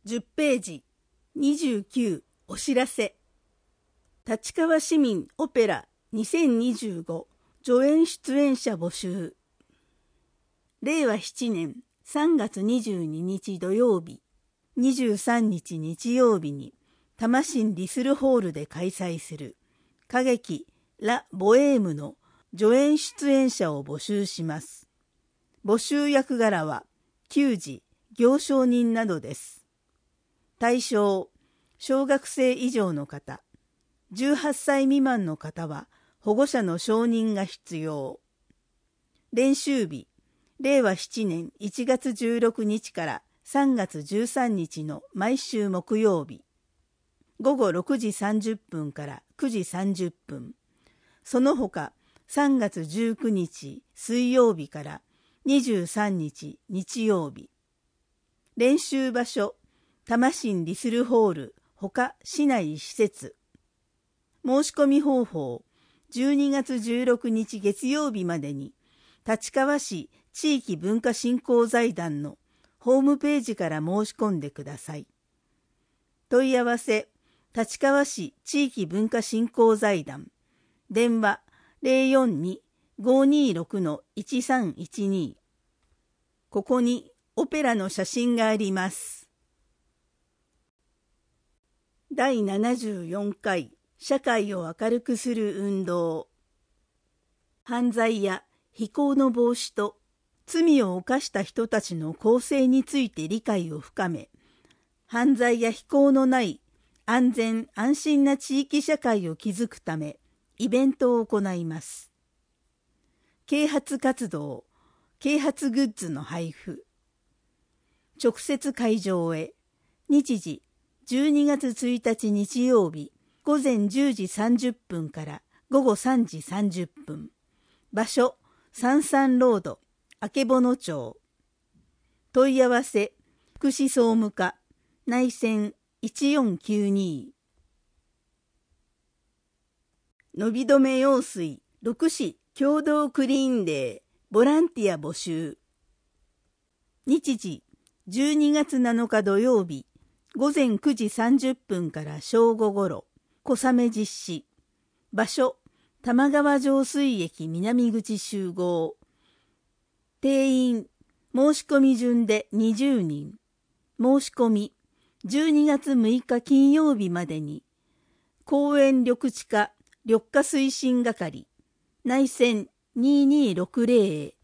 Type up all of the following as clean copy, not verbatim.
10ページ。29お知らせ。立川市民オペラ2025助演出演者募集。令和7年3月22日土曜日、23日日曜日に多摩市リスルホールで開催する歌劇ラ・ボエームの助演出演者を募集します。募集役柄は給仕、行商人などです。対象、小学生以上の方、18歳未満の方は保護者の承認が必要。練習日、令和7年1月16日から3月13日の毎週木曜日、午後6時30分から9時30分、その他3月19日水曜日から23日日曜日。練習場所、多摩市リスルホール他市内施設。申し込み方法、12月16日月曜日までに立川市地域文化振興財団のホームページから申し込んでください。問い合わせ、立川市地域文化振興財団、電話 042-526-1312。ここにオペラの写真があります。第74回社会を明るくする運動。犯罪や非行の防止と罪を犯した人たちの更生について理解を深め、犯罪や非行のない安全安心な地域社会を築くためイベントを行います。啓発活動、啓発グッズの配布。直接会場へ。日時12月1日日曜日午前10時30分から午後3時30分。場所、三々ロード、曙町。問い合わせ、福祉総務課、内線1492。伸び止め用水、6市共同クリーンデー、ボランティア募集。日時、12月7日土曜日、午前9時30分から正午ごろ、小雨実施。場所、玉川上水駅南口集合。定員、申し込み順で20人。申し込み、12月6日金曜日までに。公園緑地課緑化推進係、内線2260。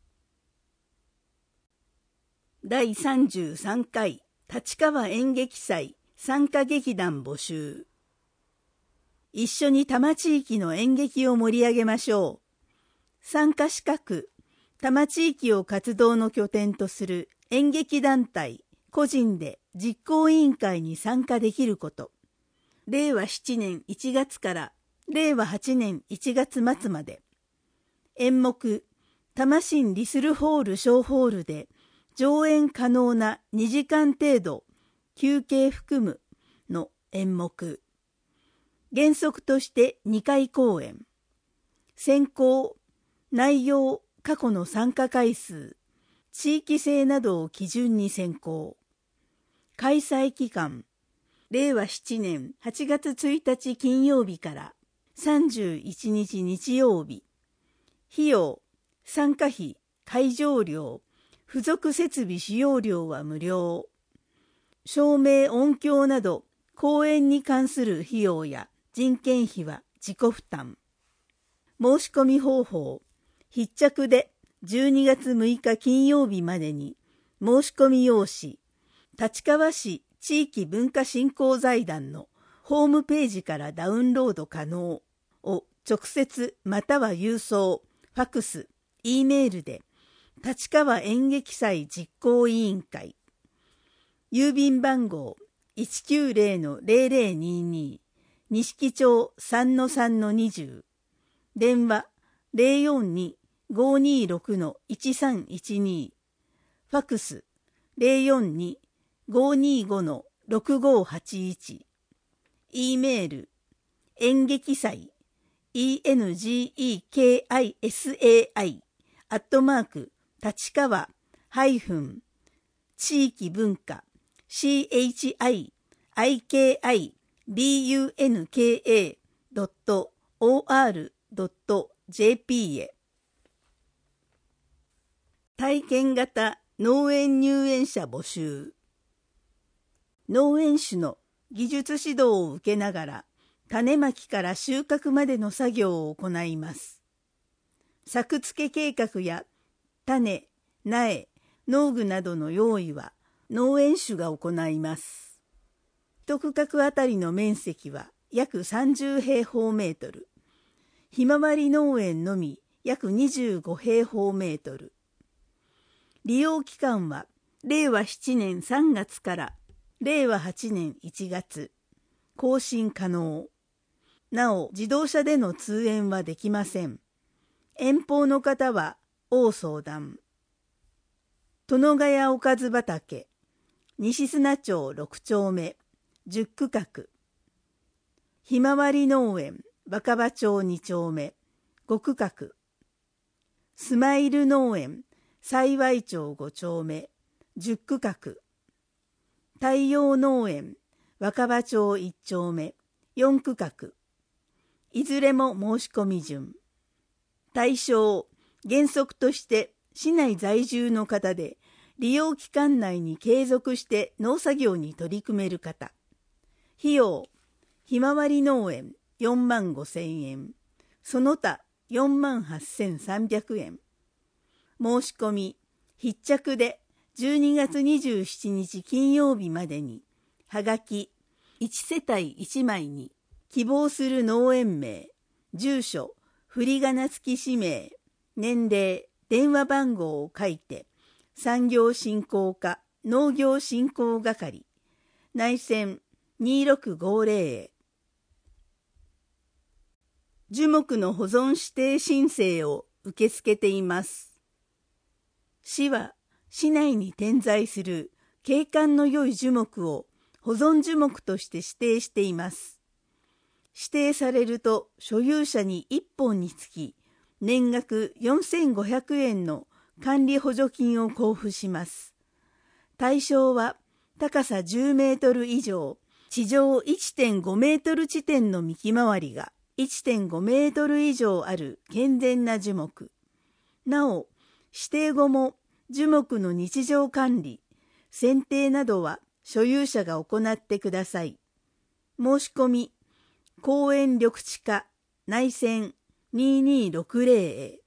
第33回立川演劇祭参加劇団募集。一緒に多摩地域の演劇を盛り上げましょう。参加資格、多摩地域を活動の拠点とする演劇団体、個人で実行委員会に参加できること。令和7年1月から令和8年1月末まで。演目、多摩市リスルホール小ホールで上演可能な2時間程度、休憩含むの演目。原則として2回公演。選考、内容、過去の参加回数、地域性などを基準に選考。開催期間、令和7年8月1日金曜日から31日日曜日。費用、参加費、会場料、付属設備使用料は無料。照明音響など公演に関する費用や人件費は自己負担。申し込み方法、必着で12月6日金曜日までに申し込み用紙、立川市地域文化振興財団のホームページからダウンロード可能を直接または郵送、ファクス、Eメールで立川演劇祭実行委員会。郵便番号 190-0022 錦町 3-3-20。電話 042-526-1312。ファクス 042-525-6581。Eメール、演劇祭 engekisai @ 立川地域文化 chibunka.or.jp へ。体験型農園入園者募集。農園主の技術指導を受けながら、種まきから収穫までの作業を行います。作付け計画や種、苗、農具などの用意は農園主が行います。一区画あたりの面積は約30平方メートル。ひまわり農園のみ約25平方メートル。利用期間は令和7年3月から令和8年1月。更新可能。なお、自動車での通園はできません。遠方の方は応相談。殿ヶ谷おかず畑、西砂町6丁目、10区画。ひまわり農園、若葉町2丁目、5区画。スマイル農園、幸町5丁目、10区画。太陽農園、若葉町1丁目、4区画。いずれも申し込み順。対象、原則として市内在住の方で、利用期間内に継続して農作業に取り組める方。費用、ひまわり農園45,000円、その他48,300円。申し込み、必着で12月27日金曜日までに、はがき1世帯1枚に、希望する農園名、住所、振り仮名付き氏名、年齢、電話番号を書いて、産業振興課農業振興係、内線2650へ。樹木の保存指定申請を受け付けています。市は市内に点在する景観の良い樹木を保存樹木として指定しています。指定されると所有者に1本につき年額4,500円の管理補助金を交付します。対象は高さ10メートル以上、地上 1.5 メートル地点の幹回りが 1.5 メートル以上ある健全な樹木。なお、指定後も樹木の日常管理、剪定などは所有者が行ってください。申し込み、公園緑地課内線2260へ。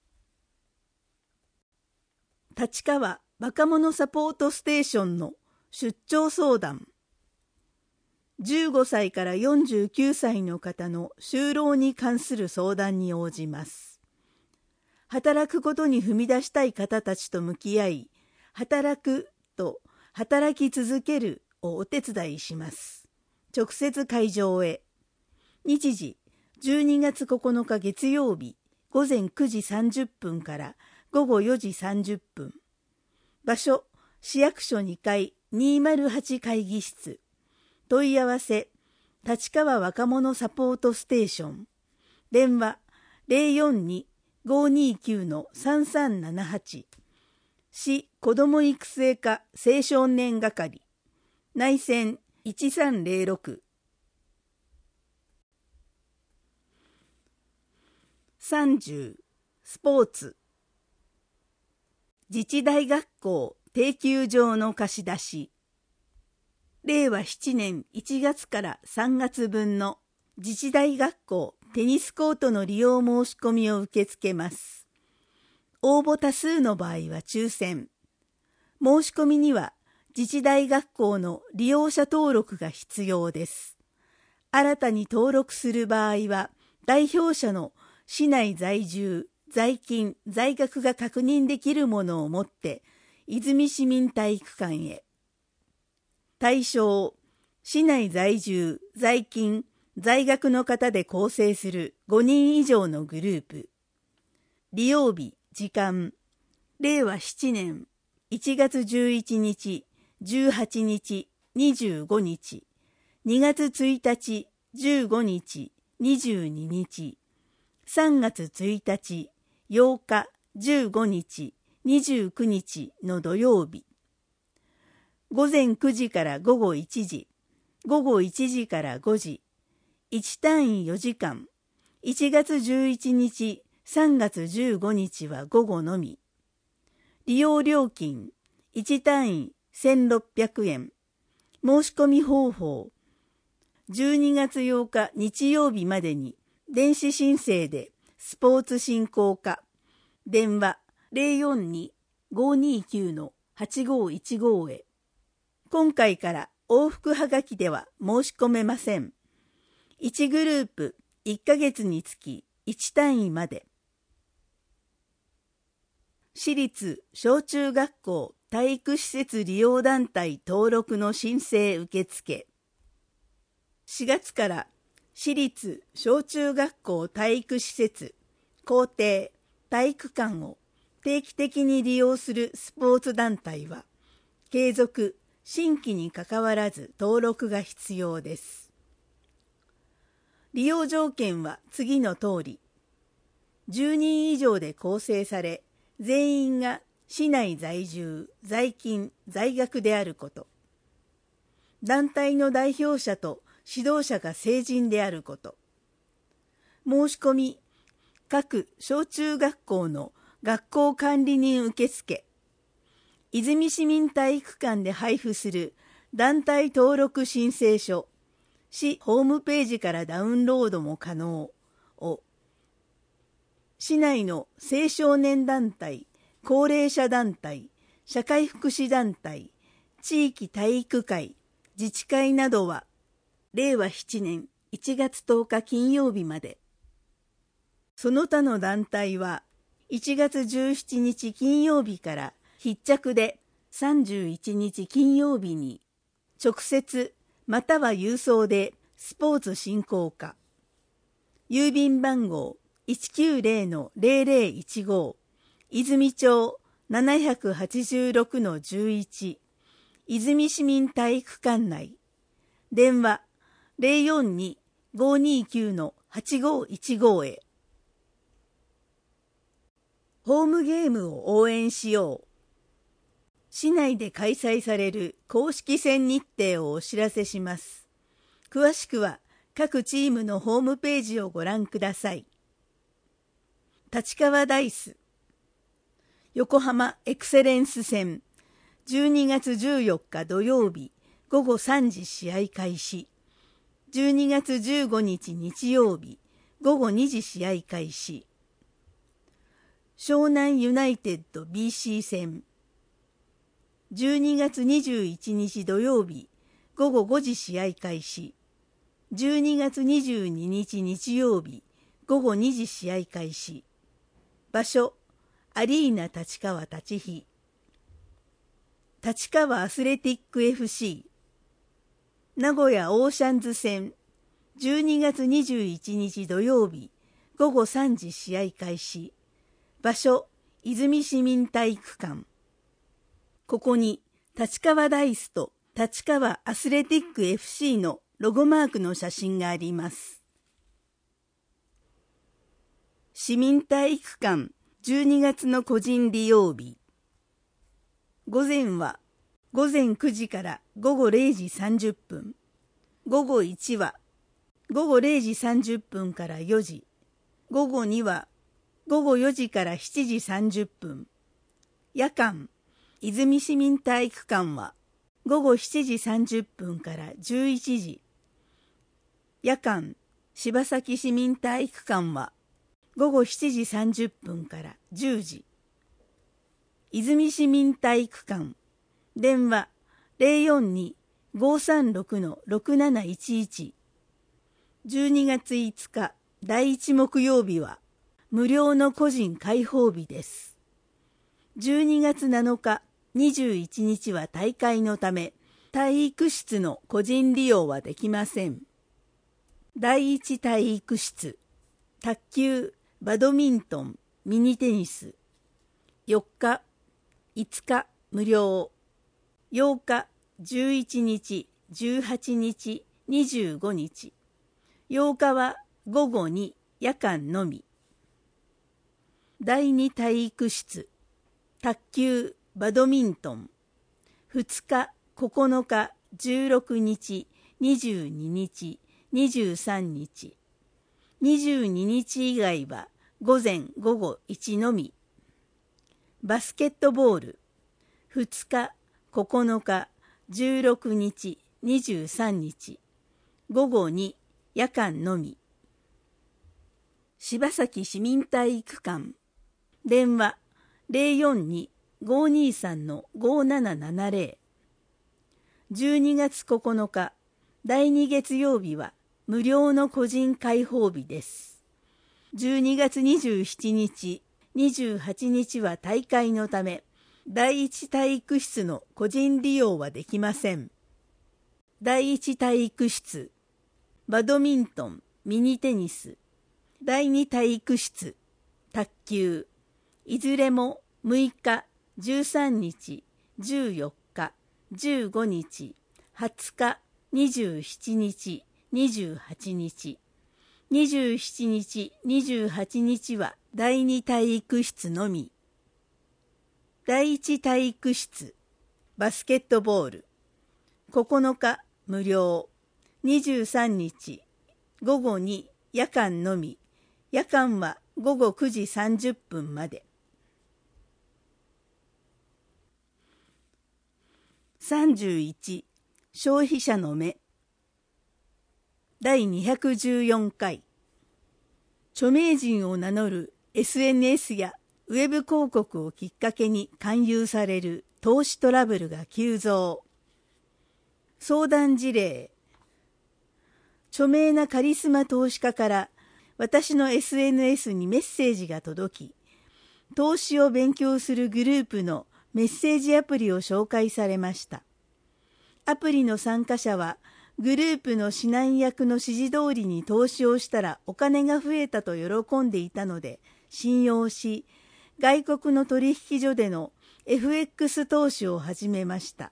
立川若者サポートステーションの出張相談。15歳から49歳の方の就労に関する相談に応じます。働くことに踏み出したい方たちと向き合い、働くと働き続けるをお手伝いします。直接会場へ。日時、12月9日月曜日、午前9時30分から午後4時30分。場所、市役所2階208会議室。問い合わせ、立川若者サポートステーション。電話、042-529-3378。市子ども育成課青少年係。内線1306。30、スポーツ。自治大学校定休場の貸し出し。令和7年1月から3月分の自治大学校テニスコートの利用申し込みを受け付けます。応募多数の場合は抽選。申し込みには自治大学校の利用者登録が必要です。新たに登録する場合は代表者の市内在住、在勤、在学が確認できるものを持って泉市民体育館へ。対象、市内在住、在勤、在学の方で構成する5人以上のグループ。利用日、時間、令和7年1月11日、18日、25日、2月1日、15日、22日、3月1日、8日、15日、29日の土曜日。 午前9時から午後1時、午後1時から5時、1単位4時間、1月11日、3月15日は午後のみ。利用料金、1単位1600円。申し込み方法、12月8日日曜日までに電子申請でスポーツ振興課、電話 042-529-8515 へ。今回から往復はがきでは申し込めません。1グループ1ヶ月につき1単位まで。私立小中学校体育施設利用団体登録の申請受付。4月から私立小中学校体育施設、校庭、体育館を定期的に利用するスポーツ団体は、継続、新規にかかわらず登録が必要です。利用条件は次の通り。10人以上で構成され、全員が市内在住、在勤、在学であること。団体の代表者と指導者が成人であること。申し込み、各小中学校の学校管理人受付。泉市民体育館で配布する団体登録申請書、市ホームページからダウンロードも可能を、市内の青少年団体、高齢者団体、社会福祉団体、地域体育会、自治会などは、令和7年1月10日金曜日まで。その他の団体は、1月17日金曜日から必着で31日金曜日に、直接または郵送でスポーツ振興課。郵便番号190-0015、泉町786-11、泉市民体育館内。電話042-529-8515へ。ホームゲームを応援しよう。市内で開催される公式戦日程をお知らせします。詳しくは各チームのホームページをご覧ください。立川ダイス横浜エクセレンス戦12月14日土曜日午後3時試合開始。12月15日日曜日午後2時試合開始。湘南ユナイテッド BC 戦12月21日土曜日午後5時試合開始。12月22日日曜日午後2時試合開始。場所アリーナ立川立飛。立川アスレティック FC 名古屋オーシャンズ戦12月21日土曜日午後3時試合開始。場所泉市民体育館。ここに立川ダイスと立川アスレティック FC のロゴマークの写真があります。市民体育館12月の個人利用日。午前は午前9時から午後0時30分。午後1は午後0時30分から4時。午後2は午後4時から7時30分。夜間、泉市民体育館は午後7時30分から11時。夜間、柴崎市民体育館は午後7時30分から10時。泉市民体育館、電話042-536-6711。12月5日第1木曜日は無料の個人開放日です。12月7日21日は大会のため体育室の個人利用はできません。第1体育室、卓球、バドミントン、ミニテニス。4日、5日無料。8日、11日、18日、25日。8日は午後に夜間のみ。第2体育室、卓球、バドミントン。2日、 9日、16日、22日、23日。22日以外は午前午後1のみ。バスケットボール2日、9日、16日、23日。午後2、夜間のみ。柴崎市民体育館。電話 042-523-5770。12月9日、第2月曜日は無料の個人開放日です。12月27日、28日は大会のため、第一体育室の個人利用はできません。第一体育室、バドミントン、ミニテニス、第二体育室、卓球、いずれも6日、13日、14日、15日、20日、27日、28日。27日、28日は第二体育室のみ。第一体育室、バスケットボール。9日、無料。23日、午後2、夜間のみ。夜間は午後9時30分まで。31、消費者の目。第214回。著名人を名乗る SNS やウェブ広告をきっかけに勧誘される投資トラブルが急増。相談事例。著名なカリスマ投資家から私の SNS にメッセージが届き、投資を勉強するグループのメッセージアプリを紹介されました。アプリの参加者はグループの指南役の指示通りに投資をしたらお金が増えたと喜んでいたので信用し、外国の取引所での FX 投資を始めました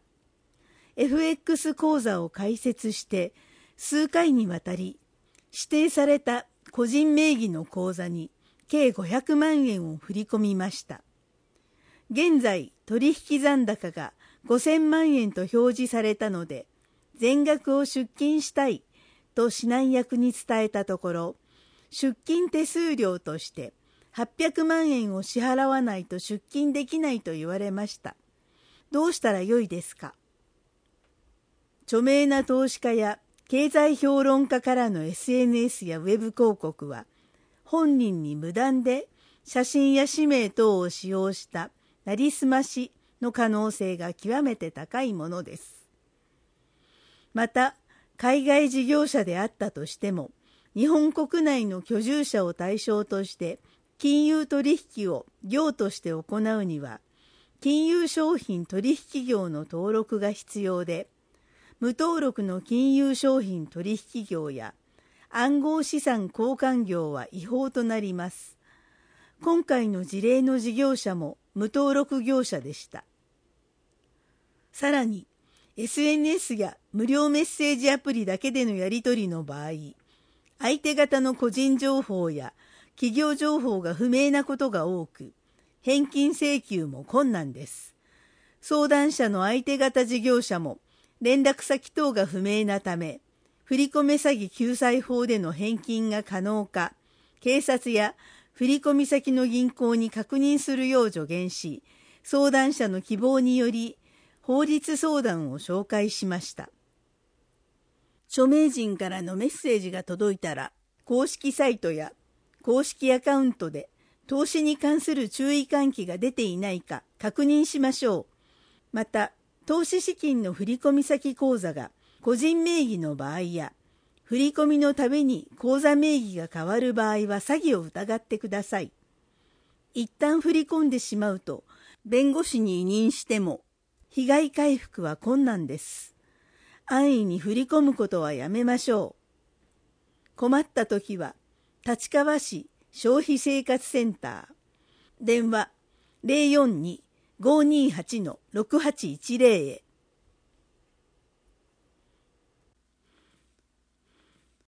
。FX 口座を開設して数回にわたり指定された個人名義の口座に計500万円を振り込みました。現在取引残高が5000万円と表示されたので、全額を出金したいと指南役に伝えたところ、出金手数料として800万円を支払わないと出金できないと言われました。どうしたらよいですか？著名な投資家や経済評論家からの SNS やウェブ広告は、本人に無断で写真や氏名等を使用したなりすましの可能性が極めて高いものです。また、海外事業者であったとしても、日本国内の居住者を対象として金融取引を業として行うには、金融商品取引業の登録が必要で、無登録の金融商品取引業や暗号資産交換業は違法となります。今回の事例の事業者も無登録業者でした。さらに、SNS や無料メッセージアプリだけでのやり取りの場合、相手方の個人情報や企業情報が不明なことが多く、返金請求も困難です。相談者の相手方事業者も連絡先等が不明なため、振込詐欺救済法での返金が可能か、警察や振込先の銀行に確認するよう助言し、相談者の希望により、法律相談を紹介しました。著名人からのメッセージが届いたら、公式サイトや公式アカウントで投資に関する注意喚起が出ていないか確認しましょう。また、投資資金の振込先口座が個人名義の場合や、振込のたびに口座名義が変わる場合は詐欺を疑ってください。一旦振り込んでしまうと、弁護士に委任しても、被害回復は困難です。安易に振り込むことはやめましょう。困ったときは、立川市消費生活センター。電話 042-528-6810 へ。